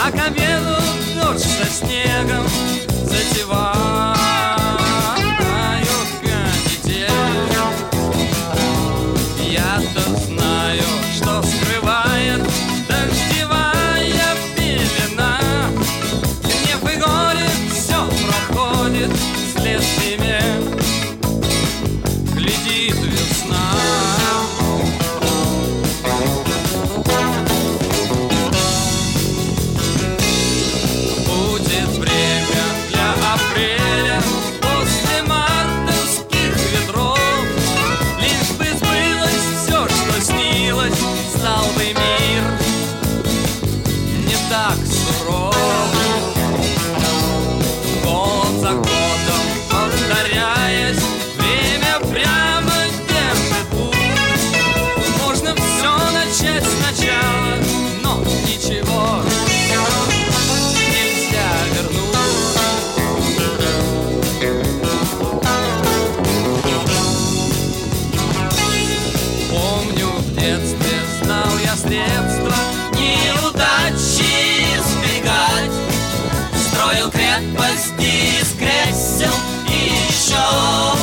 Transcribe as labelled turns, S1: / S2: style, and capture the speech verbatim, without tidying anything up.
S1: А к обеду дождь со снегом затевают канитель. Я-то знаю, что скрывает дождевая пелена. Гнев и горе все проходит следствиями. Глядит весна. Будет время для апреля после мартовских ветров. Лишь бы сбылось все, что снилось, стал бы мир не так суров. Год за годом повторяясь, время прямо держит путь. Можно все начать сначала, но ничего нельзя вернуть. Помню, в детстве знал я средства неудачи избегать. Строил крепости из кресел и еще